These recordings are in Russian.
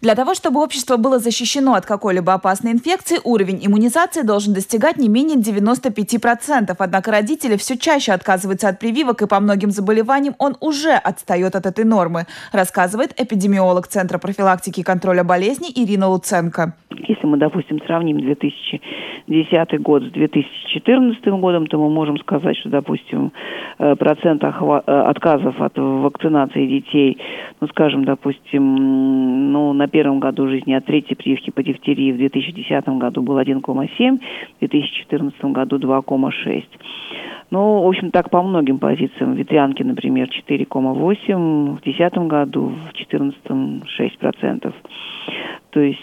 Для того, чтобы общество было защищено от какой-либо опасной инфекции, уровень иммунизации должен достигать не менее 95%. Однако родители все чаще отказываются от прививок, и по многим заболеваниям он уже отстает от этой нормы, рассказывает эпидемиолог Центра профилактики и контроля болезней Ирина Луценко. Если мы, допустим, сравним 2010 год с 2014 годом, то мы можем сказать, что, допустим, процент отказов от вакцинации детей, на первом году жизни от третьей прививки по дифтерии в 2010 году был 1,7, в 2014 году 2,6. В общем, так по многим позициям. Ветрянки, например, 4,8, в 2010 году, в 2014 6%. То есть,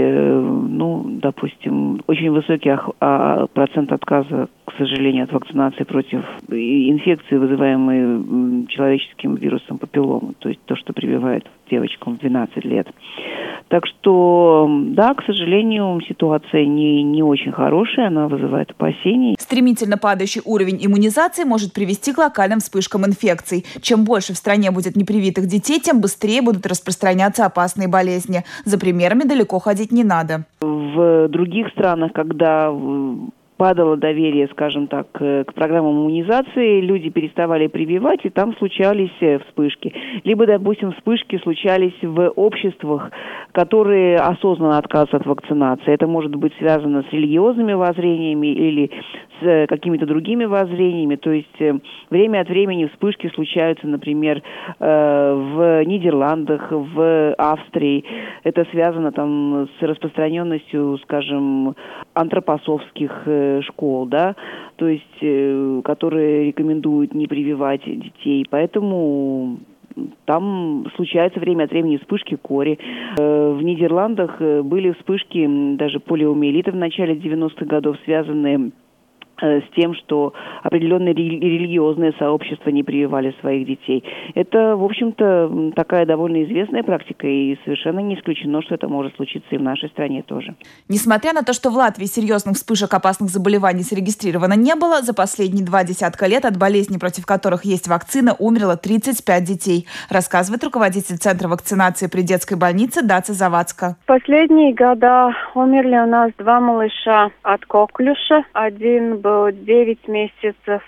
очень высокий процент отказа, к сожалению, от вакцинации против инфекции, вызываемой человеческим вирусом папилломы, то есть то, что прививают девочкам в 12 лет. Так что, да, к сожалению, ситуация не очень хорошая, она вызывает опасения. Стремительно падающий уровень иммунизации может привести к локальным вспышкам инфекций. Чем больше в стране будет непривитых детей, тем быстрее будут распространяться опасные болезни. За примерами далеко ходить не надо. В других странах, когда падало доверие, скажем так, к программам иммунизации, люди переставали прививать, и там случались вспышки. Либо, допустим, вспышки случались в обществах, которые осознанно отказываются от вакцинации. Это может быть связано с религиозными воззрениями или с какими-то другими воззрениями. То есть время от времени вспышки случаются, например, в Нидерландах, в Австрии. Это связано там с распространенностью, скажем, антропософских школ, да, то есть, которые рекомендуют не прививать детей. Поэтому там случаются время от времени вспышки кори. В Нидерландах были вспышки даже полиомиелита в начале 90-х годов, связанные с тем, что определенные религиозные сообщества не прививали своих детей. Это, в общем-то, такая довольно известная практика, и совершенно не исключено, что это может случиться и в нашей стране тоже. Несмотря на то, что в Латвии серьезных вспышек опасных заболеваний зарегистрировано не было, за последние 20 лет от болезней, против которых есть вакцина, умерло 35 детей, рассказывает руководитель Центра вакцинации при детской больнице Даца Завадска. В последние года умерли у нас 2 малыша от коклюша. Один был 9 месяцев,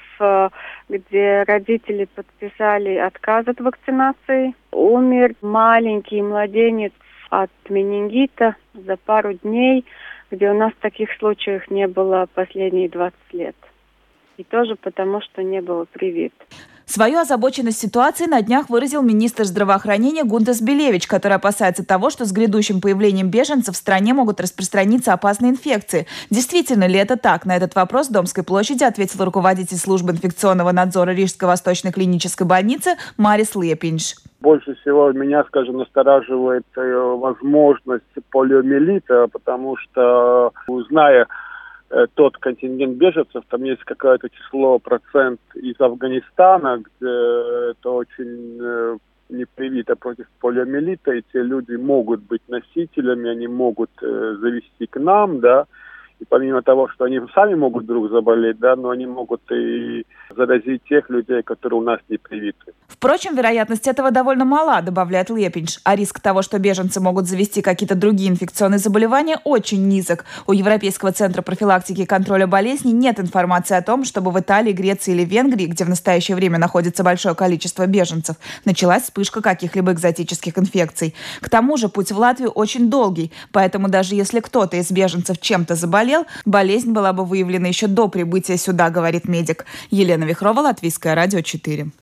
где родители подписали отказ от вакцинации. Умер маленький младенец от менингита за пару дней, где у нас таких случаев не было последние 20 лет. И тоже потому, что не был привит. Свою озабоченность ситуацией на днях выразил министр здравоохранения Гунтас Белевич, который опасается того, что с грядущим появлением беженцев в стране могут распространиться опасные инфекции. Действительно ли это так? На этот вопрос в Домской площади ответил руководитель службы инфекционного надзора Рижской восточной клинической больницы Марис Лепинш. Больше всего меня, настораживает возможность полиомиелита, потому что, зная тот контингент беженцев, там есть какое-то число, процент из Афганистана, где это очень не привито против полиомиелита, и те люди могут быть носителями, они могут завести к нам, да, и помимо того, что они сами могут вдруг заболеть, да, но они могут и заразить тех людей, которые у нас не привиты. Впрочем, вероятность этого довольно мала, добавляет Лепинш. А риск того, что беженцы могут завести какие-то другие инфекционные заболевания, очень низок. У Европейского центра профилактики и контроля болезней нет информации о том, чтобы в Италии, Греции или Венгрии, где в настоящее время находится большое количество беженцев, началась вспышка каких-либо экзотических инфекций. К тому же путь в Латвию очень долгий, поэтому даже если кто-то из беженцев чем-то заболел, болезнь была бы выявлена еще до прибытия сюда, говорит медик. Елена Вихрова, Латвийское радио 4.